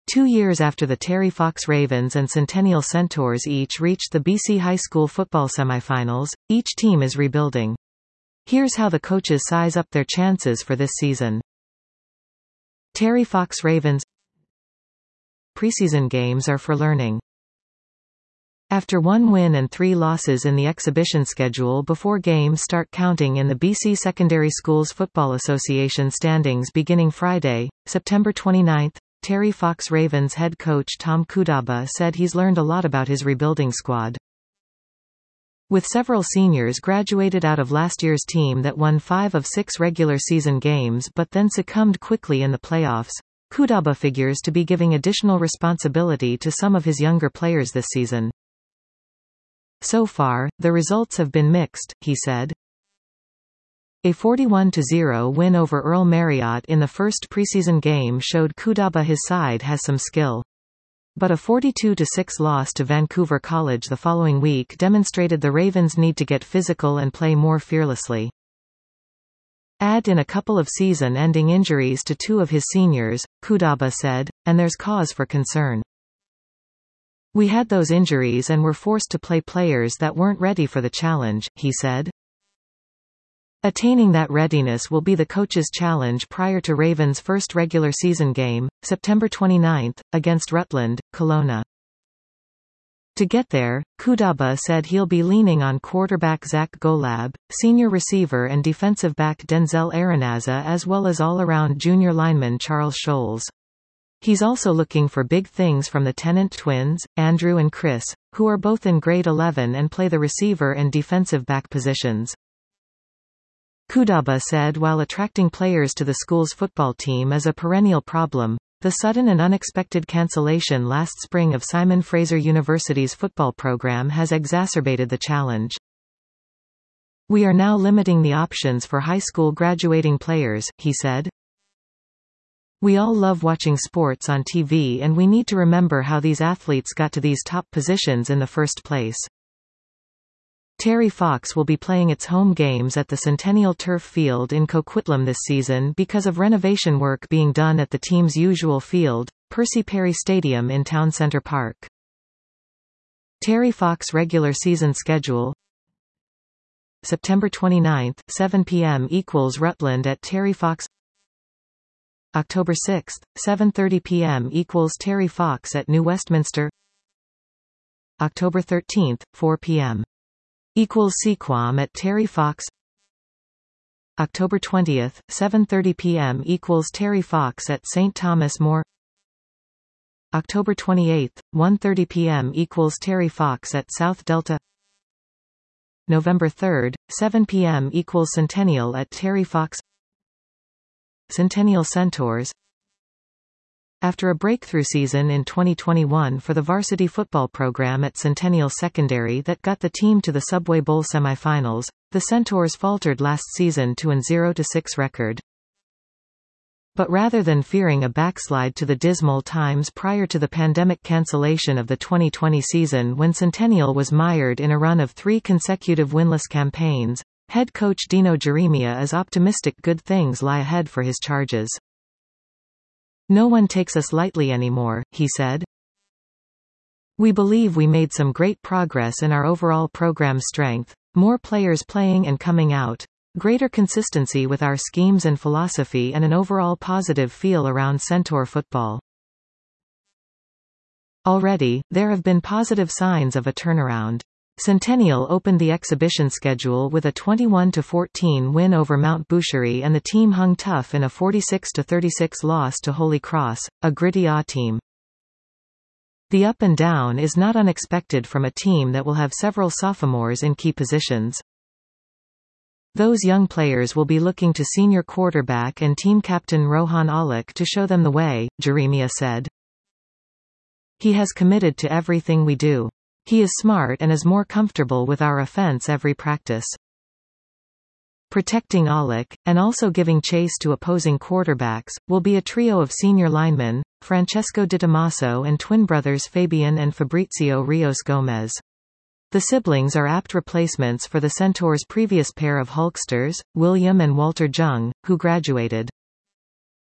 2 years after the Terry Fox Ravens and Centennial Centaurs each reached the BC High School football semifinals, each team is rebuilding. Here's how the coaches size up their chances for this season. Terry Fox Ravens. Preseason games are for learning. After 1 win and 3 losses in the exhibition schedule before games start counting in the BC Secondary Schools Football Association standings beginning Friday, September 29, Terry Fox Ravens head coach Tom Kudaba said he's learned a lot about his rebuilding squad. With several seniors graduated out of last year's team that won 5 of 6 regular season games but then succumbed quickly in the playoffs, Kudaba figures to be giving additional responsibility to some of his younger players this season. So far, the results have been mixed, he said. A 41-0 win over Earl Marriott in the first preseason game showed Kudaba his side has some skill. But a 42-6 loss to Vancouver College the following week demonstrated the Ravens need to get physical and play more fearlessly. Add in a couple of season-ending injuries to 2 of his seniors, Kudaba said, and there's cause for concern. We had those injuries and were forced to play players that weren't ready for the challenge, he said. Attaining that readiness will be the coach's challenge prior to Ravens' first regular season game, September 29, against Rutland, Kelowna. To get there, Kudaba said he'll be leaning on quarterback Zach Golab, senior receiver and defensive back Denzel Aranaza as well as all-around junior lineman Charles Scholes. He's also looking for big things from the Tennant twins, Andrew and Chris, who are both in grade 11 and play the receiver and defensive back positions. Kudaba said while attracting players to the school's football team is a perennial problem, the sudden and unexpected cancellation last spring of Simon Fraser University's football program has exacerbated the challenge. We are now limiting the options for high school graduating players, he said. We all love watching sports on TV and we need to remember how these athletes got to these top positions in the first place. Terry Fox will be playing its home games at the Centennial Turf Field in Coquitlam this season because of renovation work being done at the team's usual field, Percy Perry Stadium in Town Centre Park. Terry Fox regular season schedule. September 29, 7 p.m. = Rutland at Terry Fox. October 6, 7:30 p.m. = Terry Fox at New Westminster. October 13, 4 p.m. Sequam at Terry Fox. October 20, 7:30 p.m. = Terry Fox at St. Thomas More. October 28, 1:30 p.m. = Terry Fox at South Delta. November 3, 7 p.m. = Centennial at Terry Fox. Centennial Centaurs. After a breakthrough season in 2021 for the varsity football program at Centennial Secondary that got the team to the Subway Bowl semifinals, the Centaurs faltered last season to an 0-6 record. But rather than fearing a backslide to the dismal times prior to the pandemic cancellation of the 2020 season when Centennial was mired in a run of 3 consecutive winless campaigns, head coach Dino Jeremia is optimistic good things lie ahead for his Charges. No one takes us lightly anymore, he said. We believe we made some great progress in our overall program strength, more players playing and coming out, greater consistency with our schemes and philosophy and an overall positive feel around Centaur football. Already, there have been positive signs of a turnaround. Centennial opened the exhibition schedule with a 21-14 win over Mount Boucherie and the team hung tough in a 46-36 loss to Holy Cross, a gritty A team. The up and down is not unexpected from a team that will have several sophomores in key positions. Those young players will be looking to senior quarterback and team captain Rohan Alek to show them the way, Jeremia said. He has committed to everything we do. He is smart and is more comfortable with our offense every practice. Protecting Alek, and also giving chase to opposing quarterbacks, will be a trio of senior linemen, Francesco Di Tommaso and twin brothers Fabian and Fabrizio Rios Gomez. The siblings are apt replacements for the Centaurs' previous pair of Hulksters, William and Walter Jung, who graduated.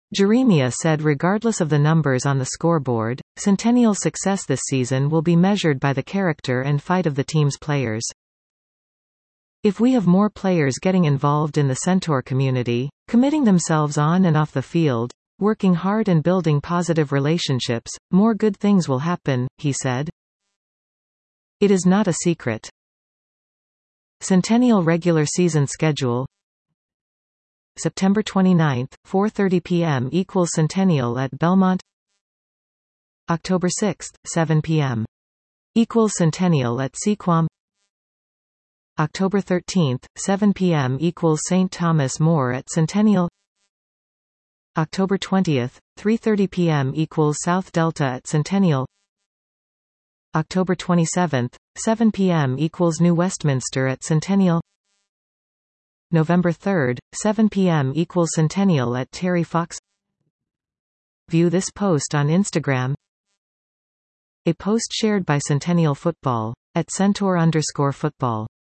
Jeremia said regardless of the numbers on the scoreboard, Centennial's success this season will be measured by the character and fight of the team's players. If we have more players getting involved in the Centaur community, committing themselves on and off the field, working hard and building positive relationships, more good things will happen, he said. It is not a secret. Centennial regular season schedule. September 29, 4:30 p.m. = Centennial at Belmont. October 6, 7 p.m. = Centennial at Sequam. October 13, 7 p.m. = St. Thomas More at Centennial. October 20, 3:30 p.m. = South Delta at Centennial. October 27, 7 p.m. = New Westminster at Centennial. November 3, 7 p.m. = Centennial at Terry Fox. View this post on Instagram. A post shared by Centennial Football @Centaur_football